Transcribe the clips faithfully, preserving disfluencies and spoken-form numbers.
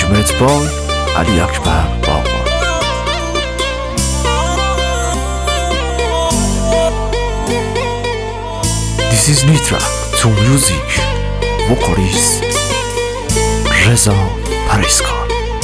حکمت بای علی اکبر باقر. This is Nitra to music vocalist رضا پریسکار.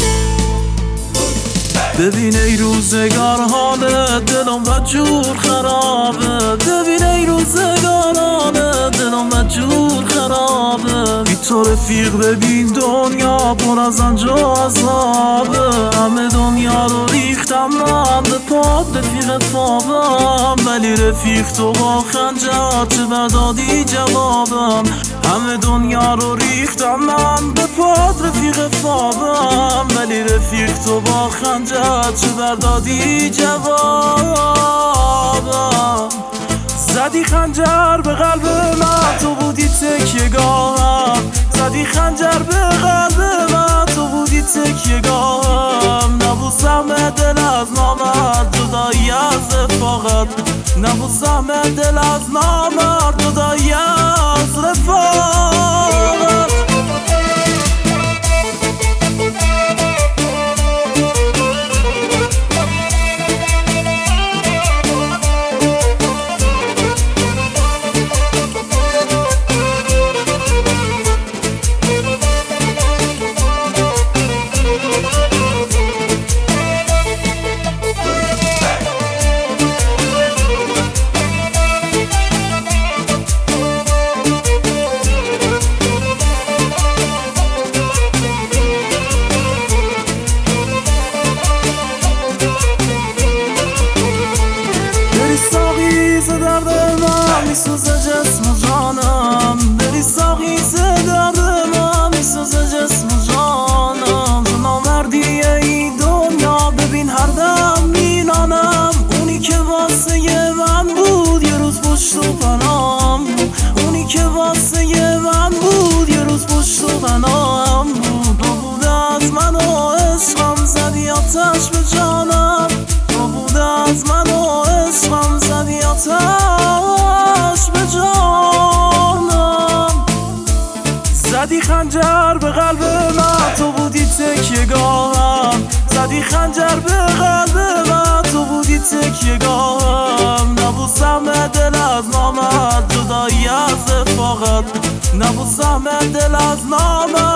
ببین ای روزگار حال دلم و جور خرابه، ببین ای روزگار حال دلم و جور خرابه. بی تو رفیق ببین دنیا پر از انج و عذابه. همه دنیا رو ریختم من به پاد رفیق خوابم، ولی رفیق تو با خنجر چه بدادی جوابم. همه دنیا رو ریختم من به پاد رفیق خوابم، ولی رفیق تو با خنجر چه بردادی جوابم. زدی خنجر به قلب من، تو بودی تکیه‌گاهم. زدی خنجر به قلب من، تو بودی تکیه‌گاهم. نبوسم دل از نامرد جدایی از رفاقت، نبوسم دل از نامرد جدایی از رفاقت. درد من میسوزه جسم و جانم، دلی ساقی زه درد من میسوزه جسم و جانم. تو نامردی ای دنیا ببین هر دم مینانم. اونی که واسه من بود یه روز پشت و پنام بود، اونی که واسه من بود یه روز پشت و پنام بود. تو بود از من و عشقم زدی آتش به جانم، تو بود از من و عشقم زدی آتش به جانم. زدی خنجر به قلب من، تو بودی تکیه‌گاهم. زدی خنجر به قلب من، تو بودی تکیه‌گاهم. نبوسم دل از نامرد جدایی از رفاقت، نبوسم دل از نامرد